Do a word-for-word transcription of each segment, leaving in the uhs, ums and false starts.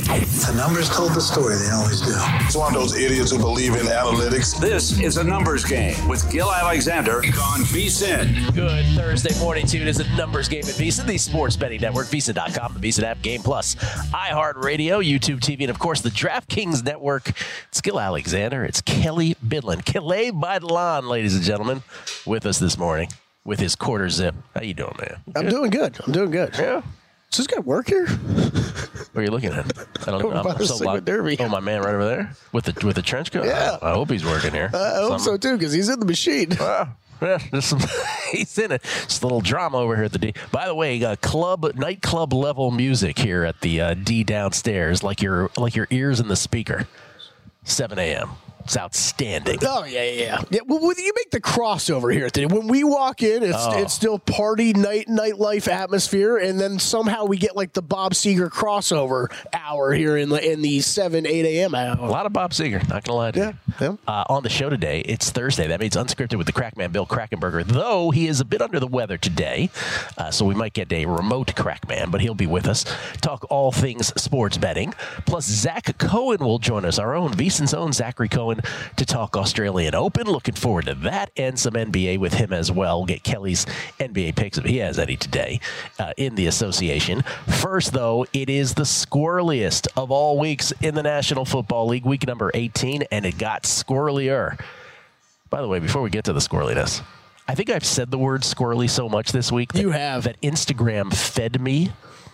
The numbers told the story. They always do. It's one of those idiots who believe in analytics. This is a numbers game with Gil Alexander on VSiN. Good Thursday morning to you. It is a numbers game at VSiN, the sports betting network, VSiN dot com, the VSiN app, Game Plus, iHeartRadio, YouTube T V, and of course the DraftKings network. It's Gil Alexander. It's Kelly Bidlin. Kelly Bidlin, ladies and gentlemen, with us this morning with his quarter zip. How you doing, man? I'm good? doing good. I'm doing good. Yeah. Does this guy work here? What are you looking at? I don't know. I'm so locked. Oh, my man right over there with the with the trench coat? Yeah. I, I hope he's working here. Uh, I hope so, too, because he's in the machine. Wow. Yeah, there's some, he's in it. Just a little drama over here at the D. By the way, uh, club nightclub level music here at the uh, D downstairs, like your like your ears in the speaker. seven a.m. It's outstanding. Oh, yeah, yeah, yeah. yeah well, you make the crossover here today. When we walk in, it's oh. it's still party, night, nightlife atmosphere, and then somehow we get like the Bob Seger crossover hour here in the in the seven, eight a.m. hour. A lot of Bob Seger, not going to lie to yeah, you. Yeah. Uh, on the show today, it's Thursday. That means unscripted with the Crackman, Bill Krackomberger, though he is a bit under the weather today, uh, so we might get a remote Crackman, but he'll be with us. Talk all things sports betting. Plus, Zach Cohen will join us, our own VSiN's own Zachary Cohen, to talk Australian Open. Looking forward to that and some N B A with him as well. Get Kelly's N B A picks if he has any today uh, in the association. First, though, it is the squirreliest of all weeks in the National Football League, week number eighteen, and it got squirrelier. By the way, before we get to the squirreliness, I think I've said the word squirrely so much this week that, you have. that Instagram fed me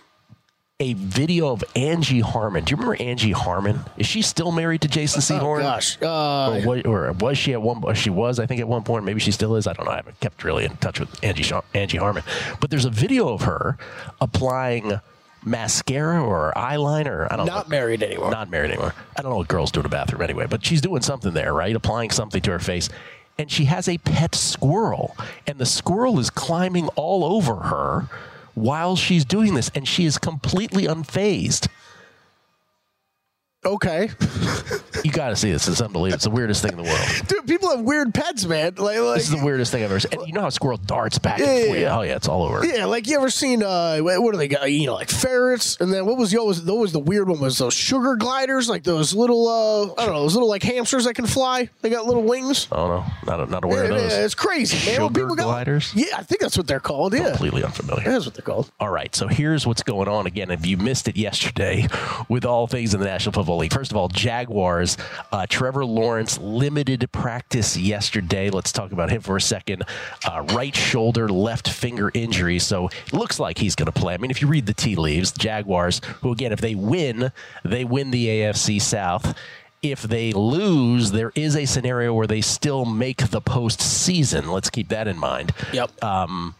a video of Angie Harmon. Do you remember Angie Harmon? Is she still married to Jason Sehorn? Oh, gosh. Uh, or, was, or was she at one She was, I think, at one point. Maybe she still is. I don't know. I haven't kept really in touch with Angie, Angie Harmon. But there's a video of her applying mascara or eyeliner. I don't know. Not married anymore. Not married anymore. I don't know what girls do in a bathroom anyway. But she's doing something there, right? Applying something to her face. And she has a pet squirrel. And the squirrel is climbing all over her while she's doing this, and she is completely unfazed. Okay. You got to see this. It's unbelievable. It's the weirdest thing in the world. Dude, people have weird pets, man. Like, like, this is the weirdest thing I've ever seen. And you know how a squirrel darts back yeah, and forth? Yeah. Oh, yeah, it's all over. Yeah, like you ever seen, uh, what do they got? You know, like ferrets. And then what was the always, always the weird one was those sugar gliders, like those little, uh, I don't know, those little like hamsters that can fly. They got little wings. Oh, no. Not, not aware yeah, of those. Yeah, it's crazy, man. Sugar People got, gliders? Yeah, I think that's what they're called. Yeah. Completely unfamiliar. That's what they're called. All right, so here's what's going on. Again, if you missed it yesterday with all things in the National Football League. First of all, Jaguars, uh, Trevor Lawrence, limited practice yesterday. Let's talk about him for a second. Uh, right shoulder, left finger injury, so it looks like he's going to play. I mean, if you read the tea leaves, Jaguars, who again, if they win, they win the A F C South. If they lose, there is a scenario where they still make the postseason. Let's keep that in mind. Yep. Um,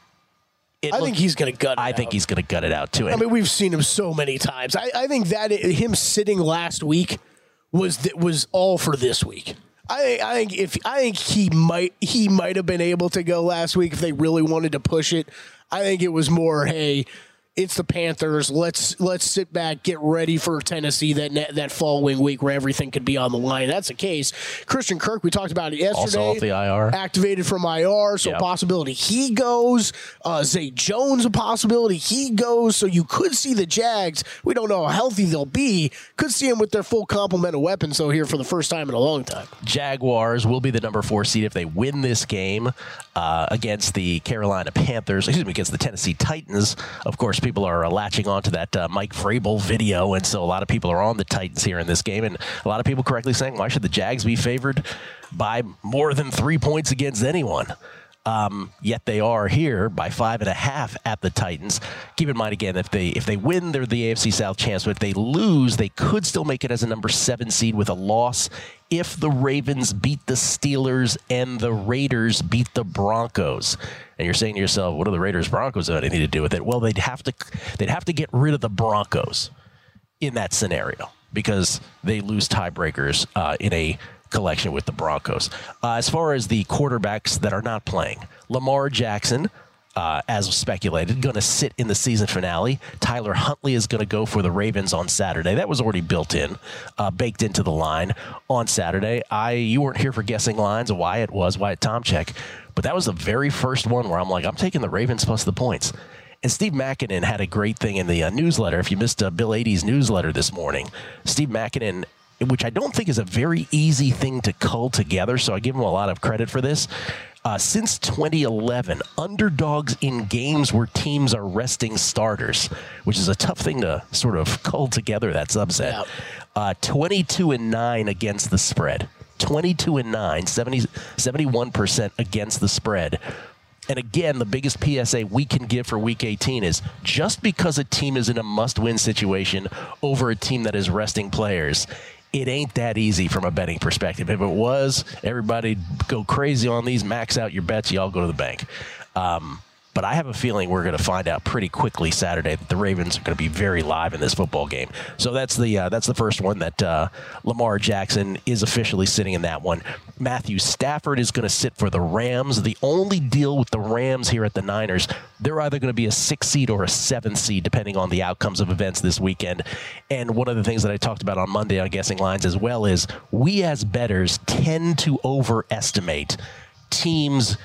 I looked, think he's going to gut it I out. think he's going to gut it out, too. I mean, we've seen him so many times. I, I think that it, him sitting last week was th- was all for this week. I, I think if I think he might he might have been able to go last week if they really wanted to push it. I think it was more, hey, it's the Panthers. Let's let's sit back, get ready for Tennessee that that following week where everything could be on the line. That's the case. Christian Kirk, we talked about it yesterday. Also off the I R. Activated from I R, so yep. possibility he goes. Uh, Zay Jones, a possibility he goes. So you could see the Jags. We don't know how healthy they'll be. Could see them with their full complement of weapons, so here for the first time in a long time. Jaguars will be the number four seed if they win this game uh, against the Carolina Panthers. Excuse me, against the Tennessee Titans. Of course, people are uh, latching on to that uh, Mike Vrabel video, and so a lot of people are on the Titans here in this game, and a lot of people correctly saying, why should the Jags be favored by more than three points against anyone? Um, yet they are here by five and a half at the Titans. Keep in mind, again, if they if they win, they're the A F C South champs, but if they lose, they could still make it as a number seven seed with a loss if the Ravens beat the Steelers and the Raiders beat the Broncos. And you're saying to yourself, what do the Raiders Broncos have anything to do with it? Well, they'd have to they'd have to get rid of the Broncos in that scenario because they lose tiebreakers uh, in a collection with the Broncos. Uh, as far as the quarterbacks that are not playing, Lamar Jackson, uh, as speculated, going to sit in the season finale. Tyler Huntley is going to go for the Ravens on Saturday. That was already built in, uh, baked into the line on Saturday. I you weren't here for guessing lines, why it was, Wyatt Tomchek, but that was the very first one where I'm like, I'm taking the Ravens plus the points. And Steve Makinen had a great thing in the uh, newsletter. If you missed uh, Bill Adie's newsletter this morning, Steve Makinen, which I don't think is a very easy thing to cull together, so I give him a lot of credit for this. Uh, since twenty eleven, underdogs in games where teams are resting starters, which is a tough thing to sort of cull together, that subset. Yeah. Uh, twenty-two and nine against the spread. twenty-two and nine, seventy, seventy-one percent against the spread. And again, the biggest P S A we can give for Week eighteen is just because a team is in a must-win situation over a team that is resting players, it ain't that easy from a betting perspective. If it was, everybody go crazy on these, max out your bets, you all go to the bank. Um, but I have a feeling we're going to find out pretty quickly Saturday that the Ravens are going to be very live in this football game. So that's the uh, that's the first one that uh, Lamar Jackson is officially sitting in that one. Matthew Stafford is going to sit for the Rams. The only deal with the Rams here at the Niners, they're either going to be a six seed or a seven seed, depending on the outcomes of events this weekend. And one of the things that I talked about on Monday on Guessing Lines as well is we as bettors tend to overestimate teams'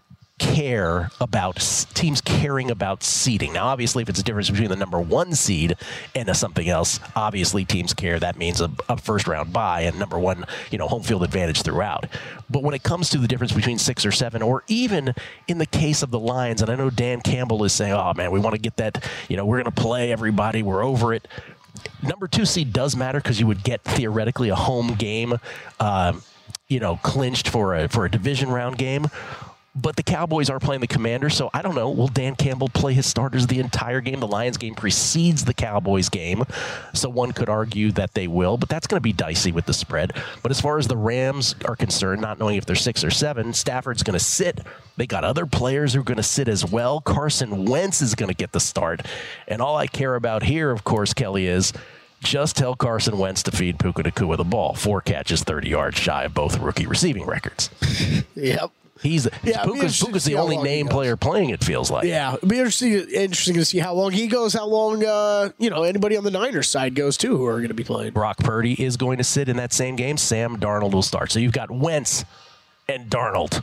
care about teams caring about seeding. Now, obviously, if it's a difference between the number one seed and a something else, obviously teams care. That means a, a first round bye and number one, you know, home field advantage throughout. But when it comes to the difference between six or seven, or even in the case of the Lions, and I know Dan Campbell is saying, oh man, we want to get that, you know, we're going to play everybody, we're over it. Number two seed does matter because you would get theoretically a home game, uh, you know, clinched for a for a division round game. But the Cowboys are playing the Commanders, so I don't know. Will Dan Campbell play his starters the entire game? The Lions game precedes the Cowboys game, so one could argue that they will, but that's going to be dicey with the spread. But as far as the Rams are concerned, not knowing if they're six or seven, Stafford's going to sit. They got other players who are going to sit as well. Carson Wentz is going to get the start. And all I care about here, of course, Kelly, is just tell Carson Wentz to feed Puka Nacua the ball. Four catches, thirty yards shy of both rookie receiving records. Yep. He's yeah, Puka's, Puka's the only name player playing, it feels like. Yeah, it'd be interesting, interesting to see how long he goes, how long uh, you know anybody on the Niners side goes too, who are going to be playing. Brock Purdy is going to sit in that same game. Sam Darnold will start. So you've got Wentz and Darnold.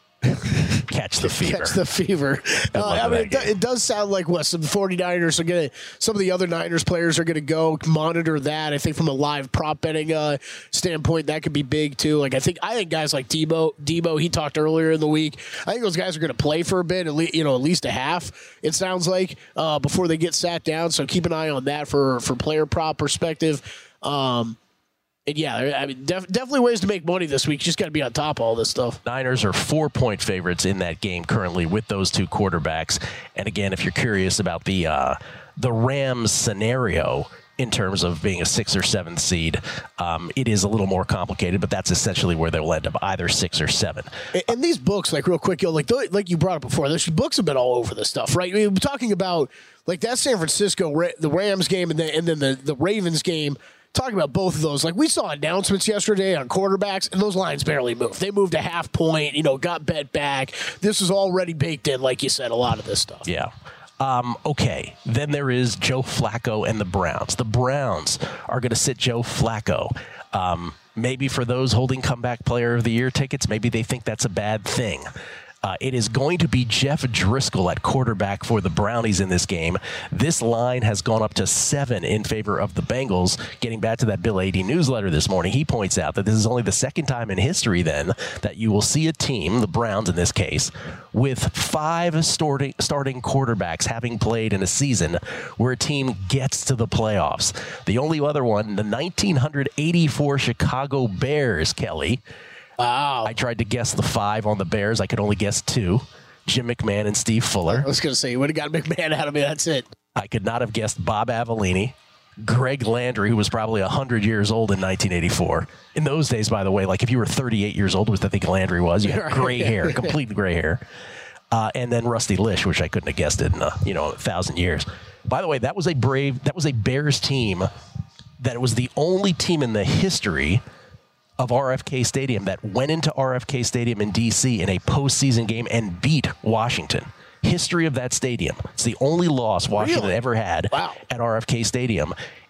Catch the fever. Catch the fever. Uh, I mean, it, do, it does sound like what some 49ers are going to, some of the other Niners players are going to go monitor that. I think from a live prop betting uh, standpoint, that could be big too. Like I think, I think guys like Debo, Debo, he talked earlier in the week. I think those guys are going to play for a bit, at least, you know, at least a half. It sounds like uh, before they get sat down. So keep an eye on that for for player prop perspective. Um, And yeah, I mean, def- definitely ways to make money this week. You just got to be on top of all this stuff. Niners are four-point favorites in that game currently with those two quarterbacks. And again, if you're curious about the uh, the Rams scenario in terms of being a six or seven seed, um, it is a little more complicated, but that's essentially where they'll end up, either six or seven. And, and these books, like real quick, yo, like like you brought up before, these books have been all over this stuff, right? I mean, we're talking about like that San Francisco, the Rams game, and then and then the, the Ravens game. Talking about both of those, like we saw announcements yesterday on quarterbacks, and those lines barely moved. They moved a half point, you know, got bet back. This is already baked in, like you said, a lot of this stuff. Yeah. Um, okay, then there is Joe Flacco and the Browns. The Browns are going to sit Joe Flacco. Um, maybe for those holding comeback player of the year tickets, maybe they think that's a bad thing. Uh, it is going to be Jeff Driscoll at quarterback for the Brownies in this game. This line has gone up to seven in favor of the Bengals. Getting back to that Bill Adie newsletter this morning, he points out that this is only the second time in history then that you will see a team, the Browns in this case, with five starting, starting quarterbacks having played in a season where a team gets to the playoffs. The only other one, the nineteen eighty-four Chicago Bears, Kelly. Wow. I tried to guess the five on the Bears. I could only guess two. Jim McMahon and Steve Fuller. I was going to say, you would have got McMahon out of me. That's it. I could not have guessed Bob Avellini. Greg Landry, who was probably one hundred years old in nineteen eighty-four. In those days, by the way, like if you were thirty-eight years old, which I think Landry was, you had gray hair, complete gray hair. Uh, and then Rusty Lish, which I couldn't have guessed in, uh, you know, a thousand years. By the way, that was a brave, that was a Bears team that was the only team in the history of R F K Stadium that went into R F K Stadium in D C in a postseason game and beat Washington. History of that stadium. It's the only loss Washington Really? ever had Wow. at R F K Stadium.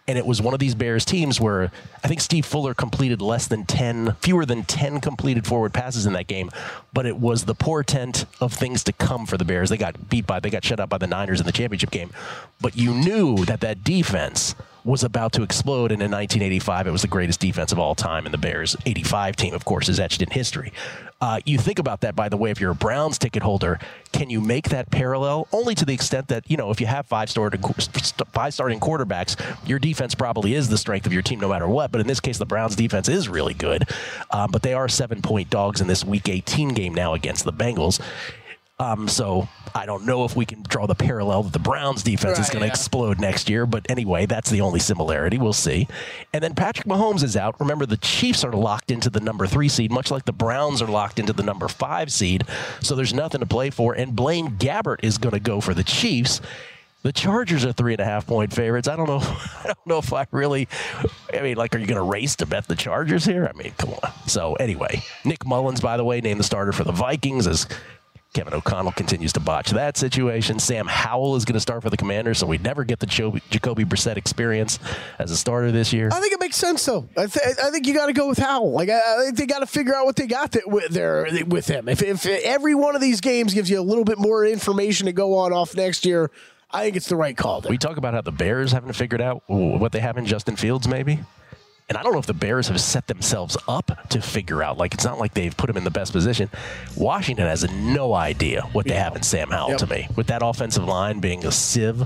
And it was one of these Bears teams where I think Steve Fuller completed less than ten, fewer than ten completed forward passes in that game. But it was the portent of things to come for the Bears. They got beat by, they got shut out by the Niners in the championship game. But you knew that that defense was about to explode. And in nineteen eighty-five, it was the greatest defense of all time. And the Bears eighty-five team, of course, is etched in history. Uh, you think about that, by the way, if you're a Browns ticket holder, can you make that parallel? Only to the extent that, you know, if you have five starting, five starting quarterbacks, your defense probably is the strength of your team no matter what. But in this case, the Browns defense is really good. Um, but they are seven-point dogs in this Week eighteen game now against the Bengals. Um, so I don't know if we can draw the parallel that the Browns defense right, is going to yeah. explode next year. But anyway, that's the only similarity. We'll see. And then Patrick Mahomes is out. Remember, the Chiefs are locked into the number three seed, much like the Browns are locked into the number five seed. So there's nothing to play for. And Blaine Gabbert is going to go for the Chiefs. The Chargers are three and a half point favorites. I don't know. I don't know if I really. I mean, like, are you going to race to bet the Chargers here? I mean, come on. So anyway, Nick Mullins, by the way, named the starter for the Vikings as Kevin O'Connell continues to botch that situation. Sam Howell is going to start for the Commanders, so we never get the Jacoby, Jacoby Brissett experience as a starter this year. I think it makes sense, though. I, th- I think you got to go with Howell. Like, I, I think they got to figure out what they got th- with there with him. If, if every one of these games gives you a little bit more information to go on off next year, I think it's the right call there. We talk about how the Bears haven't figured out what they have in Justin Fields, maybe. And I don't know if the Bears have set themselves up to figure out. Like, it's not like they've put him in the best position. Washington has no idea what they yeah. have in Sam Howell yep. to me, with that offensive line being a sieve.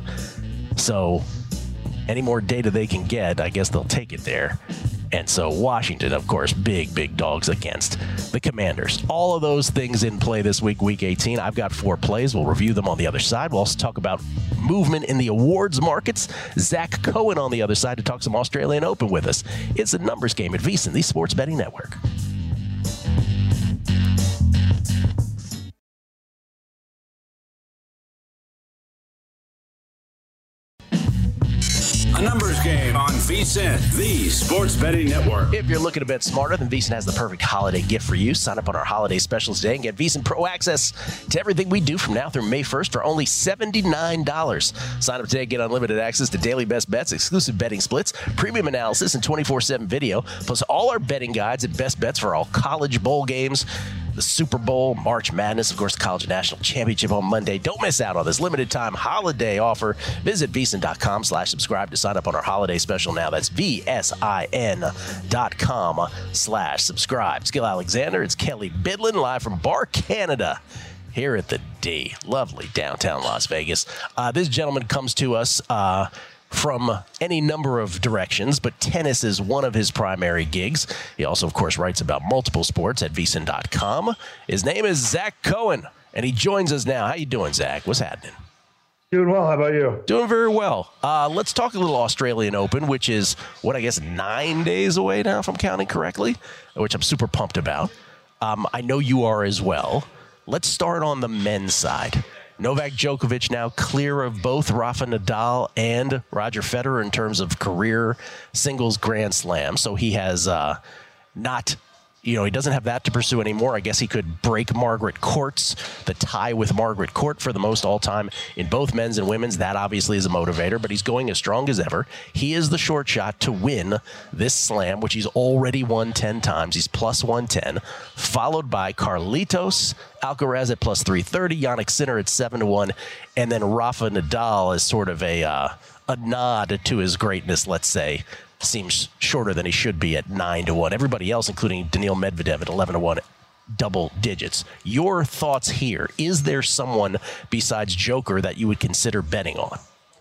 So any more data they can get, I guess they'll take it there. And so Washington, of course, big, big dogs against the Commanders. All of those things in play this week, Week eighteen. I've got four plays. We'll review them on the other side. We'll also talk about movement in the awards markets. Zach Cohen on the other side to talk some Australian Open with us. It's a numbers game at VSiN, the Sports Betting Network. A numbers game on VSiN, the Sports Betting Network. If you're looking to bet smarter, then VSiN has the perfect holiday gift for you. Sign up on our holiday specials today and get VSiN Pro access to everything we do from now through May first for only seventy-nine dollars. Sign up today, get unlimited access to daily best bets, exclusive betting splits, premium analysis, and twenty-four seven video, plus all our betting guides and best bets for all college bowl games, the Super Bowl, March Madness, of course, the College National Championship on Monday. Don't miss out on this limited time holiday offer. Visit VSiN.com slash subscribe to sign up on our holiday special now. That's V-S-I-N dot com slash subscribe. Skill Alexander, it's Kelly Bidlin live from Bar Canada here at the D. Lovely downtown Las Vegas. Uh, this gentleman comes to us uh, from any number of directions, but tennis is one of his primary gigs. He also, of course, writes about multiple sports at V S I N dot com. His name is Zach Cohen, and he joins us now. How you doing, Zach? What's happening? Doing well. How about you? Doing very well. Uh, let's talk a little Australian Open, which is, what, I guess nine days away now, if I'm counting correctly, which I'm super pumped about. Um, I know you are as well. Let's start on the men's side. Novak Djokovic now clear of both Rafa Nadal and Roger Federer in terms of career singles Grand Slam. So he has uh, not, you know, he doesn't have that to pursue anymore. I guess he could break Margaret Court's, the tie with Margaret Court for the most all-time in both men's and women's. That obviously is a motivator, but he's going as strong as ever. He is the short shot to win this slam, which he's already won ten times. He's plus one ten, followed by Carlitos Alcaraz at plus three thirty, Jannik Sinner at seven to one, and then Rafa Nadal is sort of a uh, a nod to his greatness, let's say. Seems shorter than he should be at nine to one. Everybody else, including Daniil Medvedev at eleven to one, double digits. Your thoughts here. Is there someone besides Joker that you would consider betting on?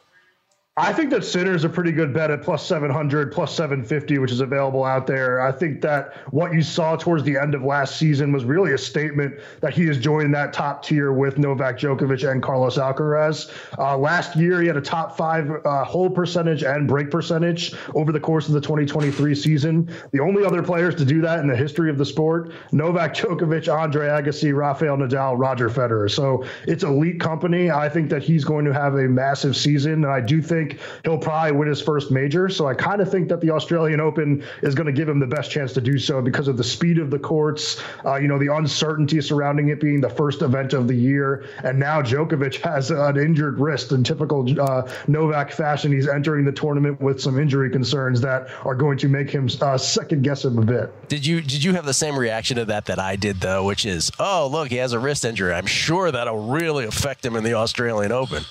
I think that Sinner is a pretty good bet at plus seven hundred, plus seven fifty, which is available out there. I think that what you saw towards the end of last season was really a statement that he is joining that top tier with Novak Djokovic and Carlos Alcaraz. Uh, last year, he had a top five uh, hold percentage and break percentage over the course of the twenty twenty-three season. The only other players to do that in the history of the sport, Novak Djokovic, Andre Agassi, Rafael Nadal, Roger Federer. So it's elite company. I think that he's going to have a massive season, and I do think think he'll probably win his first major. So I kind of think that the Australian Open is going to give him the best chance to do so because of the speed of the courts, uh, you know, the uncertainty surrounding it being the first event of the year. And now Djokovic has an injured wrist in typical uh, Novak fashion. He's entering the tournament with some injury concerns that are going to make him uh, second guess him a bit. Did you did you have the same reaction to that that I did, though, which is, oh, look, he has a wrist injury. I'm sure that'll really affect him in the Australian Open.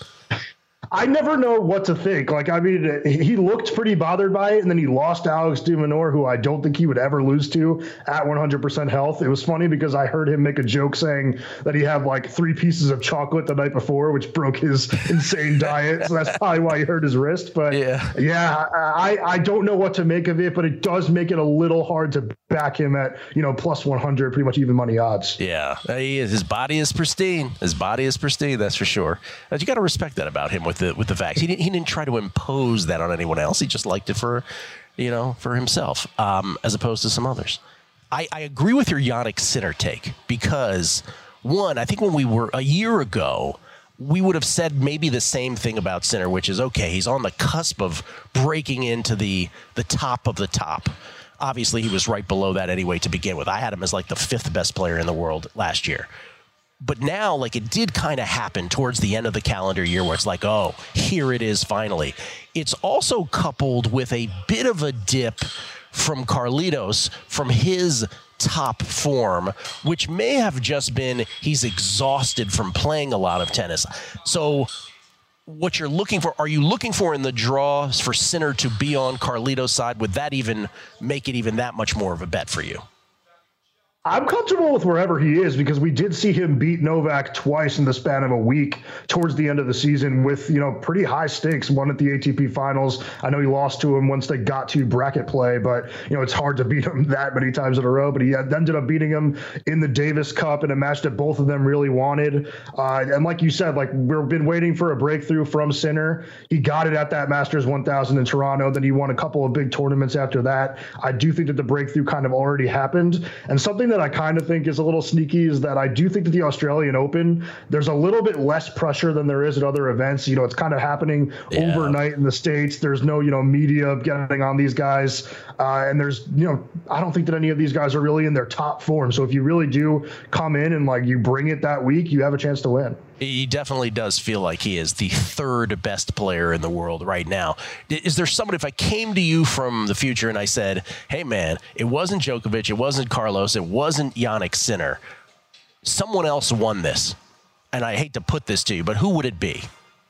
I never know what to think. Like, I mean, he looked pretty bothered by it, and then he lost Alex de Minaur, who I don't think he would ever lose to at one hundred percent health. It was funny because I heard him make a joke saying that he had like three pieces of chocolate the night before, which broke his insane diet. So that's probably why he hurt his wrist. But yeah, yeah I, I don't know what to make of it, but it does make it a little hard to back him at, you know, plus one hundred, pretty much even money odds. Yeah, he is. His body is pristine. His body is pristine, that's for sure. But you got to respect that about him with the with the facts. He didn't, he didn't try to impose that on anyone else. He just liked it for, you know, for himself, um, as opposed to some others. I, I agree with your Jannik Sinner take because, one, I think when we were a year ago, we would have said maybe the same thing about Sinner, which is, okay, he's on the cusp of breaking into the the top of the top. Obviously, he was right below that anyway to begin with. I had him as like the fifth best player in the world last year. But now, like, it did kind of happen towards the end of the calendar year where it's like, oh, here it is finally. It's also coupled with a bit of a dip from Carlitos from his top form, which may have just been he's exhausted from playing a lot of tennis. So what you're looking for, are you looking for in the draw for Sinner to be on Carlitos' side? Would that even make it even that much more of a bet for you? I'm comfortable with wherever he is because we did see him beat Novak twice in the span of a week towards the end of the season with, you know, pretty high stakes. One at the A T P finals. I know he lost to him once they got to bracket play, but, you know, it's hard to beat him that many times in a row. But he ended up beating him in the Davis Cup in a match that both of them really wanted. Uh, and like you said, like we've been waiting for a breakthrough from Sinner. He got it at that Masters one thousand in Toronto. Then he won a couple of big tournaments after that. I do think that the breakthrough kind of already happened. And something that I kind of think is a little sneaky is that I do think that the Australian Open, there's a little bit less pressure than there is at other events. You know, it's kind of happening yeah. overnight in the States. There's no, you know, media getting on these guys. Uh, and there's, you know, I don't think that any of these guys are really in their top form. So if you really do come in and like you bring it that week, you have a chance to win. He definitely does feel like he is the third best player in the world right now. Is there somebody, if I came to you from the future and I said, hey, man, it wasn't Djokovic, it wasn't Carlos, it wasn't Jannik Sinner, someone else won this, and I hate to put this to you, but who would it be?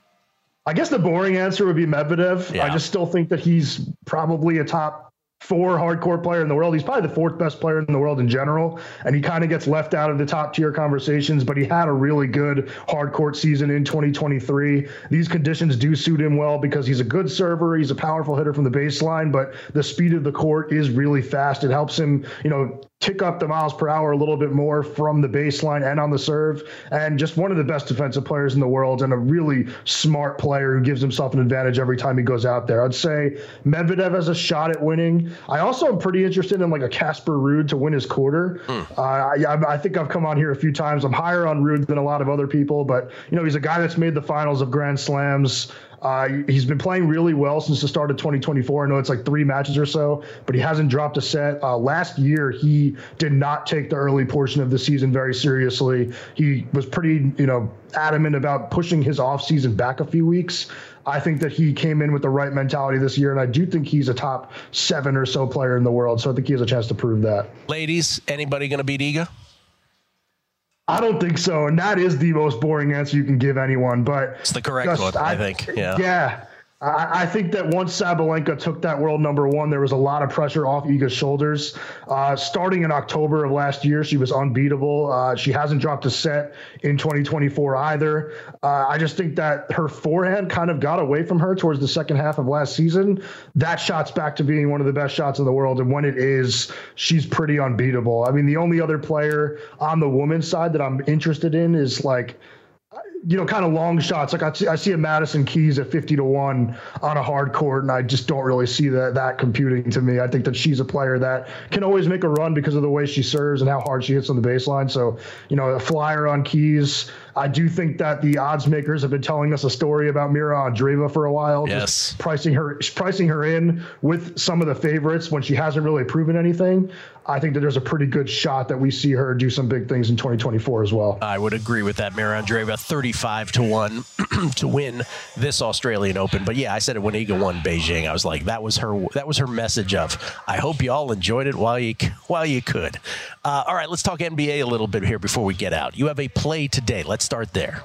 I guess the boring answer would be Medvedev. Yeah. I just still think that he's probably a top four hardcore player in the world. He's probably the fourth best player in the world in general, and he kind of gets left out of the top tier conversations, but he had a really good hardcourt season in twenty twenty-three. These conditions do suit him well because he's a good server. He's a powerful hitter from the baseline, but the speed of the court is really fast. It helps him, you know, tick up the miles per hour a little bit more from the baseline and on the serve, and just one of the best defensive players in the world and a really smart player who gives himself an advantage every time he goes out there. I'd say Medvedev has a shot at winning. I also am pretty interested in like a Casper Ruud to win his quarter. Mm. Uh, I, I think I've come on here a few times. I'm higher on Ruud than a lot of other people, but you know, he's a guy that's made the finals of Grand Slams. Uh, he's been playing really well since the start of twenty twenty-four. I know it's like three matches or so, but he hasn't dropped a set. Uh, last year, he did not take the early portion of the season very seriously. He was pretty, you know, adamant about pushing his offseason back a few weeks. I think that he came in with the right mentality this year, and I do think he's a top seven or so player in the world. So I think he has a chance to prove that. Ladies, anybody going to beat Iga? I don't think so, and that is the most boring answer you can give anyone. But it's the correct just, one, I, I think. Yeah. Yeah. I, I think that once Sabalenka took that world number one, there was a lot of pressure off Iga's shoulders. Uh, starting in October of last year, she was unbeatable. Uh, she hasn't dropped a set in twenty twenty-four either. Uh, I just think that her forehand kind of got away from her towards the second half of last season. That shot's back to being one of the best shots in the world, and when it is, she's pretty unbeatable. I mean, the only other player on the women's side that I'm interested in is like, you know, kind of long shots. Like I see, I see a Madison Keys at fifty to one on a hard court, and I just don't really see that that computing to me. I think that she's a player that can always make a run because of the way she serves and how hard she hits on the baseline. So, you know, a flyer on Keys. I do think that the odds makers have been telling us a story about Mira Andreeva for a while. Yes. Just pricing her, pricing her in with some of the favorites when she hasn't really proven anything. I think that there's a pretty good shot that we see her do some big things in twenty twenty-four as well. I would agree with that. Mira Andreeva, thirty-five to one to win this Australian Open. But yeah, I said it when Iga won Beijing. I was like, that was her. That was her message of, I hope you all enjoyed it while you while you could. Uh, all right, let's talk N B A a little bit here before we get out. You have a play today. Let's start there.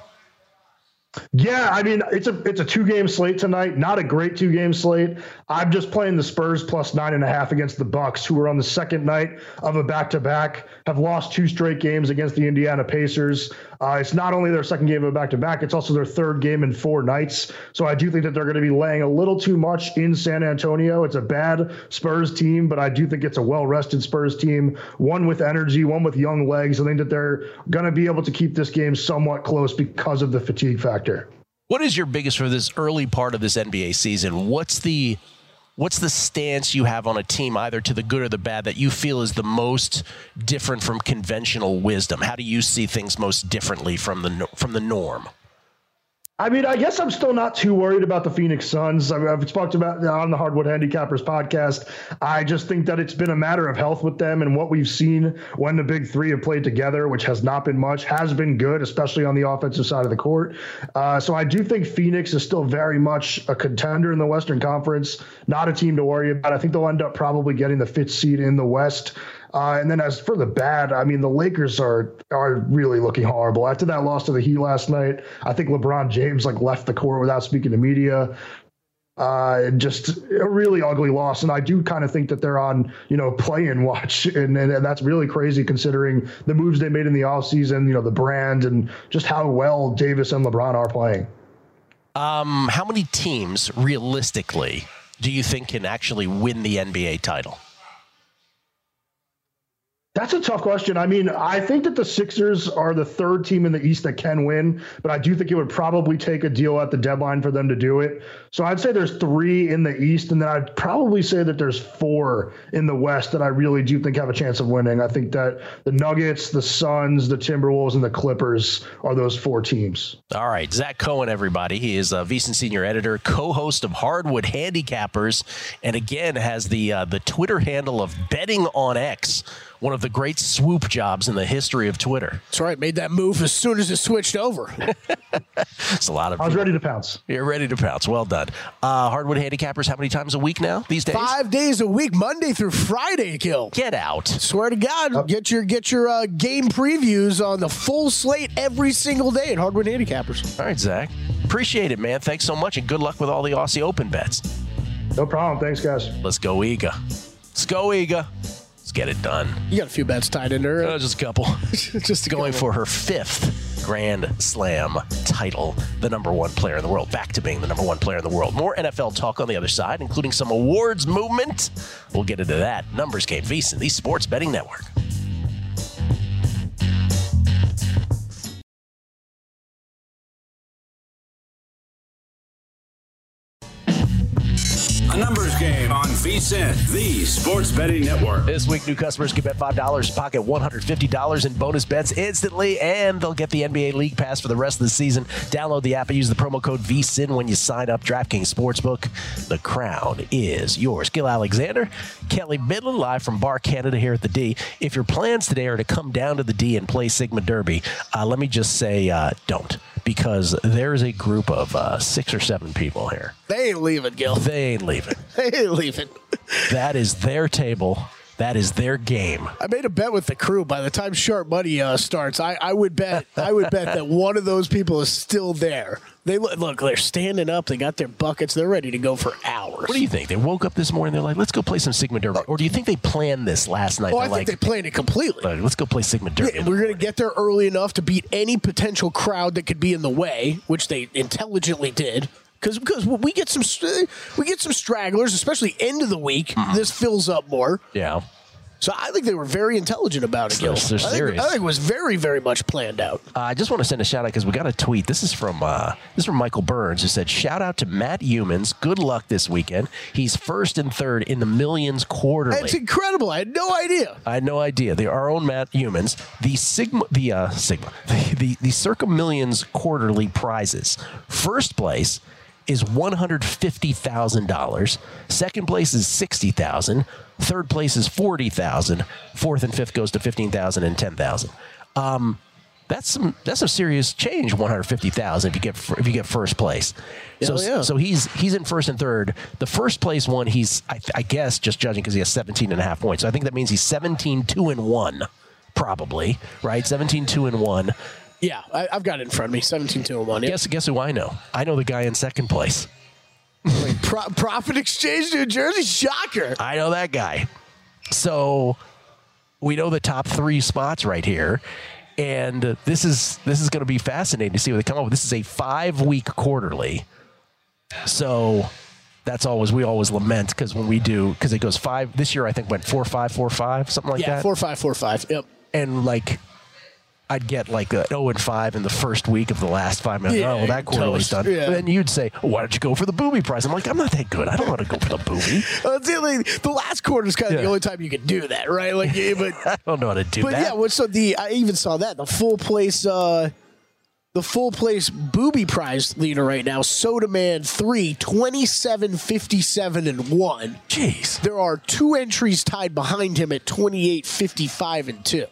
Yeah, I mean, it's a it's a two-game slate tonight. Not a great two-game slate. I'm just playing the Spurs plus nine and a half against the Bucks, who are on the second night of a back-to-back, have lost two straight games against the Indiana Pacers. Uh, it's not only their second game of a back-to-back, it's also their third game in four nights. So I do think that they're going to be laying a little too much in San Antonio. It's a bad Spurs team, but I do think it's a well-rested Spurs team, one with energy, one with young legs. I think that they're going to be able to keep this game somewhat close because of the fatigue factor. What is your biggest for this early part of this N B A season? What's the what's the stance you have on a team, either to the good or the bad, that you feel is the most different from conventional wisdom? How do you see things most differently from the from the norm? I mean, I guess I'm still not too worried about the Phoenix Suns. I mean, I've talked about on the Hardwood Handicappers podcast. I just think that it's been a matter of health with them, and what we've seen when the big three have played together, which has not been much, has been good, especially on the offensive side of the court. Uh, so I do think Phoenix is still very much a contender in the Western Conference, not a team to worry about. I think they'll end up probably getting the fifth seed in the West. Uh, and then as for the bad, I mean, the Lakers are are really looking horrible. After that loss to the Heat last night, I think LeBron James like left the court without speaking to media. Uh, just a really ugly loss. And I do kind of think that they're on, you know, play-in watch. And, and, and that's really crazy considering the moves they made in the offseason, you know, the brand and just how well Davis and LeBron are playing. Um, how many teams realistically do you think can actually win the N B A title? That's a tough question. I mean, I think that the Sixers are the third team in the East that can win, but I do think it would probably take a deal at the deadline for them to do it. So I'd say there's three in the East, and then I'd probably say that there's four in the West that I really do think have a chance of winning. I think that the Nuggets, the Suns, the Timberwolves, and the Clippers are those four teams. All right, Zach Cohen, everybody. He is a VSiN senior editor, co-host of Hardwood Handicappers, and again has the uh, the Twitter handle of Betting on X. One of the great swoop jobs in the history of Twitter. That's right. Made that move as soon as it switched over. It's a lot of. I was ready to pounce. You're ready to pounce. Well done. Uh, Hardwood Handicappers, how many times a week now these days? Five days a week, Monday through Friday, Gil. Get out. Swear to God, oh. get your get your uh, game previews on the full slate every single day at Hardwood Handicappers. All right, Zach. Appreciate it, man. Thanks so much, and good luck with all the Aussie Open bets. No problem. Thanks, guys. Let's go, Iga. Let's go, Iga. Let's get it done. You got a few bets tied in there. Uh, just a couple. just a going couple. for her fifth Grand Slam title, the number one player in the world, back to being the number one player in the world. More N F L talk on the other side, including some awards movement. We'll get into that. Numbers Game, VSiN, the Sports Betting Network. A Numbers Game on VSiN, the Sports Betting Network. This week, new customers can bet five dollars, pocket one hundred fifty dollars in bonus bets instantly, and they'll get the N B A League Pass for the rest of the season. Download the app and use the promo code VSiN when you sign up. DraftKings Sportsbook. The crown is yours. Gil Alexander, Kelly Midland, live from Bar Canada here at the D. If your plans today are to come down to the D and play Sigma Derby, uh, let me just say uh, don't. Because there's a group of uh, six or seven people here. They ain't leaving, Gil. They ain't leaving. They ain't leaving. That is their table. That is their game. I made a bet with the crew. By the time Sharp Money uh, starts, I, I would bet I would bet that one of those people is still there. They look, look, they're standing up. They got their buckets. They're ready to go for hours. What do you think? They woke up this morning. They're like, "Let's go play some Sigma Derby." Or do you think they planned this last night? Oh, they're I think like, they planned it completely. Like, let's go play Sigma Derby. Yeah, we're going to get there early enough to beat any potential crowd that could be in the way, which they intelligently did. Because because we get some we get some stragglers, especially end of the week. Mm-hmm. This fills up more. Yeah. So I think they were very intelligent about it, Gil. They're, they're I serious. Think, I think it was very, very much planned out. Uh, I just want to send a shout out because we got a tweet. This is from uh, this is from Michael Burns, who said, "Shout out to Matt Humans. Good luck this weekend. He's first and third in the Millions quarterly." It's incredible. I had no idea. I had no idea. They are our own Matt Humans. The Sigma, the uh, Sigma, the, the the Circa Millions quarterly prizes. First place is one hundred fifty thousand dollars. Second place is sixty thousand dollars. Third place is forty thousand dollars. Fourth and fifth goes to fifteen thousand dollars and ten thousand dollars. Um, that's some that's some serious change. One hundred fifty thousand dollars if you get if you get first place. Hell so yeah. so he's he's in first and third. The first place one, he's I, I guess just judging because he has seventeen and a half points. So I think that means he's seventeen two and one, probably, right? seventeen two and one. Yeah, I, I've got it in front of me. seventeen two and one. Yeah. Guess guess who I know? I know the guy in second place. Pro- Profit Exchange, New Jersey. Shocker. I know that guy. So we know the top three spots right here. And this is this is going to be fascinating to see what they come up with. This is a five-week quarterly. So that's always, we always lament because when we do, because it goes five, this year I think went four, five, four, five, something like Yeah, that. four five four five. Yep. And like, I'd get like a oh and five in the first week of the last five minutes. Yeah, oh, well, that quarterly's toast. done. Yeah. But then you'd say, oh, why don't you go for the booby prize? I'm like, I'm not that good. I don't want to go for the booby. Uh, the, only- the last quarter is kind of Yeah. the only time you can do that, right? Like, yeah, but I don't know how to do but that. yeah, what's so the I even saw that the full place, uh, the full place booby prize leader right now, Soda Man three, twenty-seven fifty-seven and one. Jeez. There are two entries tied behind him at twenty-eight fifty-five and two.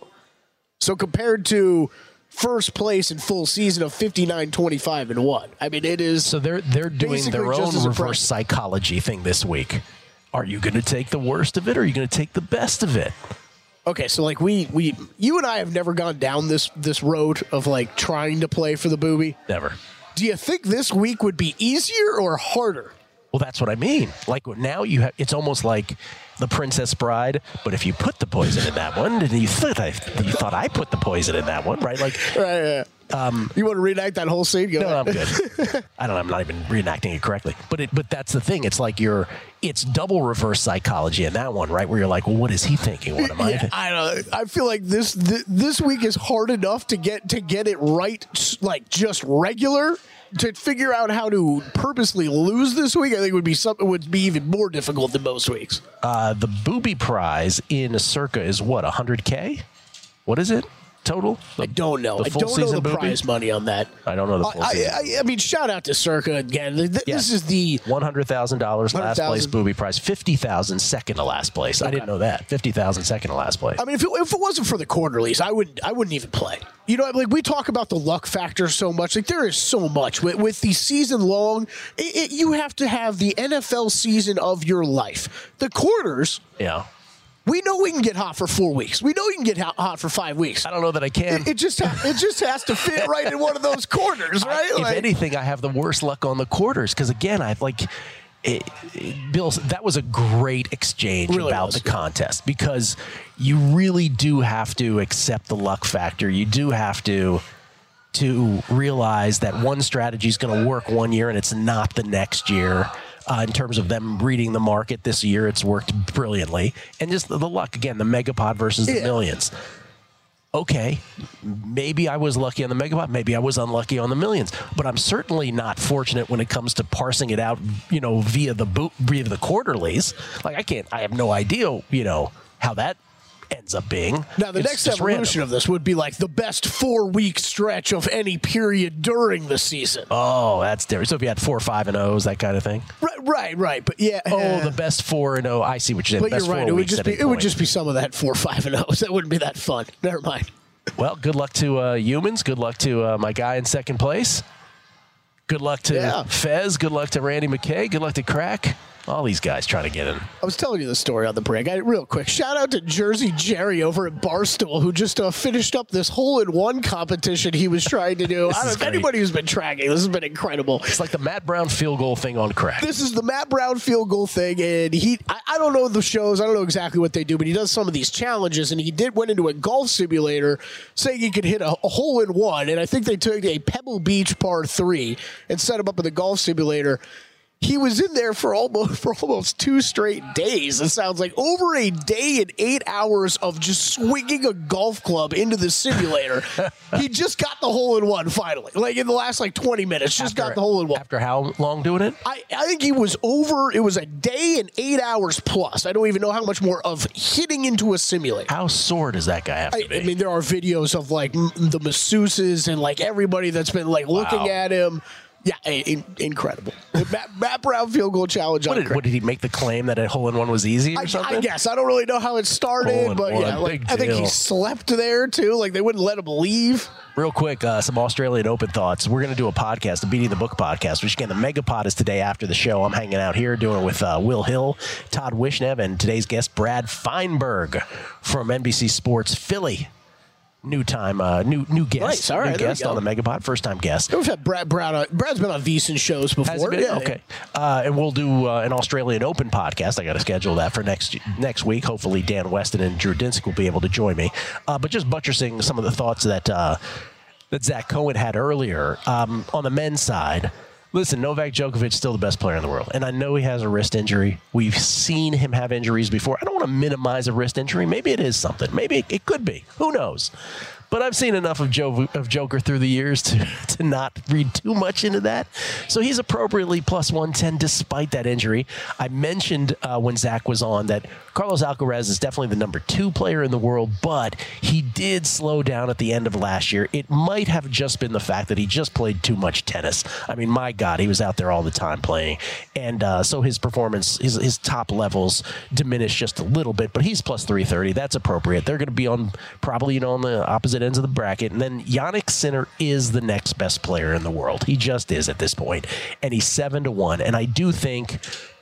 So compared to first place in full season of fifty-nine twenty-five and one. I mean, it is So they're they're doing basically their just own as reverse impressive. psychology thing this week. Are you going to take the worst of it, or are you going to take the best of it? Okay, so like we we you and I have never gone down this this road of like trying to play for the booby. Never. Do you think this week would be easier or harder? Well, that's what I mean. Like now, you have it's almost like the Princess Bride. But if you put the poison in that one, then you thought I you thought I put the poison in that one, right? Like, Right, yeah. Um, you want to reenact that whole scene? Go no, I'm ahead. good. I don't. I'm not even reenacting it correctly. But it. But that's the thing. It's like you're. It's double reverse psychology in that one, right? Where you're like, well, what is he thinking? What am I Yeah, thinking? I don't. I feel like this th- this week is hard enough to get to get it right, s- like just regular. To figure out how to purposely lose this week, I think would be something would be even more difficult than most weeks. Uh, the booby prize in Circa is what, one hundred K? What is it total? The, I don't know. the I full don't know season the booby? prize money on that. I don't know the full I, season. I, I mean, shout out to Circa again. Th- th- Yeah. This is the one hundred thousand dollars last place one hundred thousand. booby prize. fifty thousand dollars second to last place. I didn't know that. fifty thousand dollars second to last place. I mean, if it, if it wasn't for the quarterlies, I wouldn't. I wouldn't even play. You know, like we talk about the luck factor so much. Like there is so much with, with the season long. It, it, you have to have the N F L season of your life. The quarters, yeah. we know we can get hot for four weeks. We know you can get hot, hot for five weeks. I don't know that I can. It, it just ha- it just has to fit right in one of those quarters, right? If Like- anything, I have the worst luck on the quarters because, again, I've like. It, it, Bill, that was a great exchange Really about was, the yeah. contest because you really do have to accept the luck factor. You do have to to realize that one strategy is going to work one year and it's not the next year. Uh, in terms of them reading the market this year, it's worked brilliantly. And just the, the luck, again, the Megapod versus the Yeah. Millions. Okay, maybe I was lucky on the Megapod, maybe I was unlucky on the Millions, but I'm certainly not fortunate when it comes to parsing it out, you know, via the boot, via the quarterlies. Like I can't, I have no idea, you know, how that ends up being. Now, the It's next just evolution random. of this would be like the best four-week stretch of any period during the season. Oh, that's different. So if you had four, five, and O's, that kind of thing. Right, right, right. But yeah. Oh, uh, the best four and O. I see what you're saying. But Best you're right. four It would weeks just at be any it would point. just be some of that four, five, and O's. That wouldn't be that fun. Never mind. Well, good luck to uh, Humans. Good luck to uh, my guy in second place. Good luck to Yeah. Fez. Good luck to Randy McKay. Good luck to Crack. All these guys trying to get in. I was telling you the story on the break. I, real quick, shout out to Jersey Jerry over at Barstool, who just uh, finished up this hole-in-one competition he was trying to do. I This don't is know if great. anybody who's been tracking. This has been incredible. It's like the Matt Brown field goal thing on Crack. This is the Matt Brown field goal thing, and he, I, I don't know the shows, I don't know exactly what they do, but he does some of these challenges, and he did went into a golf simulator saying he could hit a, a hole in one, and I think they took a Pebble Beach par three and set him up in the golf simulator. he was in there for almost for almost two straight days. It sounds like over a day and eight hours of just swinging a golf club into the simulator. He just got the hole in one finally, like in the last like twenty minutes. Just After- got the hole in one. After how long doing it? I, I think he was over. It was a day and eight hours plus. I don't even know how much more of hitting into a simulator. How sore does that guy have to I, be? I mean, there are videos of like m- the masseuses and like everybody that's been like looking Wow. at him. Yeah, in, incredible. Matt, Matt Brown field goal challenge. what, on did, what did he make the claim that a hole in one was easy or I, something? I guess I don't really know how it started, Hole in but one, yeah, like, big I think he deal. slept there too. Like they wouldn't let him leave. Real quick, uh, some Australian Open thoughts. We're going to do a podcast, the Beating the Book podcast, which again, the Megapod is today after the show. I'm hanging out here doing it with uh, Will Hill, Todd Wishnev, and today's guest, Brad Feinberg from N B C Sports Philly. New time, uh, new new guest. Nice, all right, new there we guest go. on the Megapod, first time guest. We've had Brad Brown. On, Brad's been on VEASAN shows before. Has he been? Yeah, Okay. Uh, and we'll do uh, an Australian Open podcast. I got to schedule that for next next week. Hopefully, Dan Weston and Drew Dinsick will be able to join me. Uh, but just buttressing some of the thoughts that uh, that Zach Cohen had earlier um, on the men's side. Listen, Novak Djokovic is still the best player in the world. And I know he has a wrist injury. We've seen him have injuries before. I don't want to minimize a wrist injury. Maybe it is something. Maybe it, it could be. Who knows? But I've seen enough of, Joe, of Joker through the years to, to not read too much into that. So he's appropriately plus one ten despite that injury. I mentioned uh, when Zach was on that Carlos Alcaraz is definitely the number two player in the world, but he did slow down at the end of last year. It might have just been the fact that he just played too much tennis. I mean, my God, he was out there all the time playing. And uh, so his performance, his, his top levels diminished just a little bit, but he's plus three thirty. That's appropriate. They're going to be on probably, you know, on the opposite ends of the bracket. And then Jannik Sinner is the next best player in the world. He just is at this point. And he's seven to one. And I do think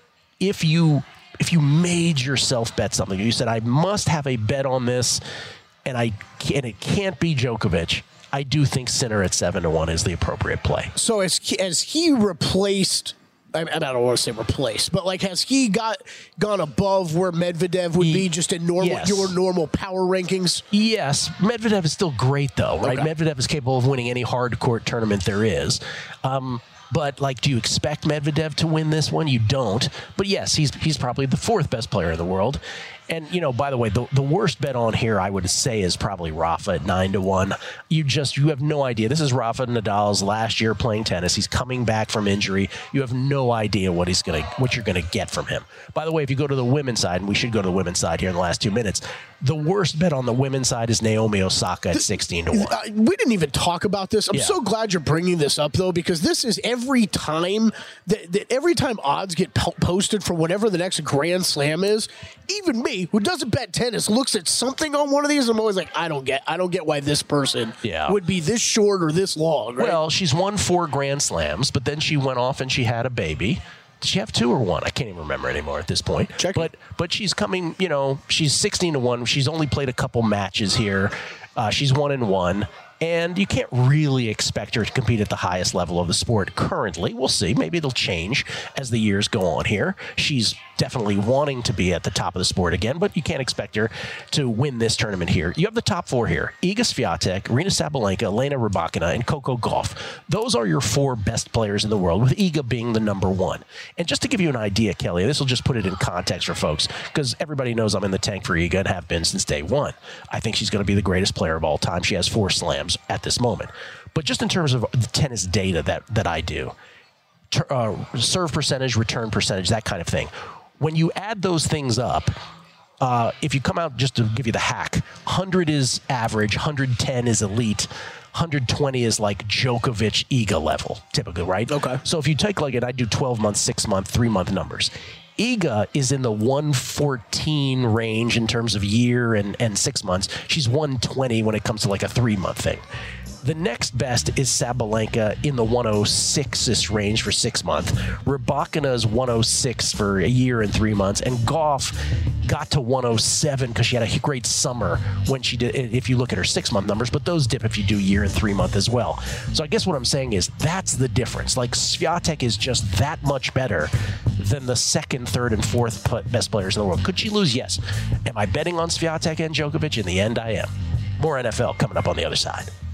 if you if you made yourself bet something, you said, I must have a bet on this, and I and it can't be Djokovic, I do think Sinner at seven to one is the appropriate play. So as as he replaced, I, I don't want to say replaced, but like has he got gone above where Medvedev would He- be just in normal yes. your normal power rankings? Yes, Medvedev is still great, though, right? Okay. Medvedev is capable of winning any hard court tournament there is. Um, but, like, do you expect Medvedev to win this one? You don't. But, yes, he's he's probably the fourth best player in the world. And, you know, by the way, the, the worst bet on here, I would say, is probably Rafa at nine to one. You just, you have no idea. This is Rafa Nadal's last year playing tennis. He's coming back from injury. You have no idea what he's going to, what you're going to get from him. By the way, if you go to the women's side, and we should go to the women's side here in the last two minutes, the worst bet on the women's side is Naomi Osaka at sixteen to one. Uh, we didn't even talk about this. I'm Yeah. so glad you're bringing this up, though, because this is every time that, that every time odds get po- posted for whatever the next Grand Slam is, even me, who doesn't bet tennis, looks at something on one of these. I'm always like, I don't get, I don't get why this person Yeah. would be this short or this long. Right? Well, she's won four Grand Slams, but then she went off and she had a baby. Did she have two or one? I can't even remember anymore at this point. Check it. But but she's coming, you know, she's sixteen to one. She's only played a couple matches here. Uh, she's one and one. And you can't really expect her to compete at the highest level of the sport currently. We'll see. Maybe it'll change as the years go on here. She's definitely wanting to be at the top of the sport again, but you can't expect her to win this tournament here. You have the top four here. Iga Swiatek, Aryna Sabalenka, Elena Rybakina, and Coco Gauff. Those are your four best players in the world, with Iga being the number one. And just to give you an idea, Kelly, this will just put it in context for folks, because everybody knows I'm in the tank for Iga and have been since day one. I think she's going to be the greatest player of all time. She has four slams at this moment. But just in terms of the tennis data that, that I do, ter- uh, serve percentage, return percentage, that kind of thing, when you add those things up, uh, if you come out, just to give you the hack, one hundred is average, one hundred ten is elite, one hundred twenty is like Djokovic, Iga level, typically, right? Okay. So if you take like it, I do twelve month, six month, three month numbers. Iga is in the one fourteen range in terms of year and, and six months. She's one twenty when it comes to like a three month thing. The next best is Sabalenka in the one oh six-ish range for six months. Rybakina is one oh six for a year and three months. And Gauff got to one oh seven because she had a great summer when she did, if you look at her six-month numbers, but those dip if you do year and three month as well. So I guess what I'm saying is that's the difference. Like Swiatek is just that much better than the second, third, and fourth best players in the world. Could she lose? Yes. Am I betting on Swiatek and Djokovic? In the end, I am. More N F L coming up on the other side.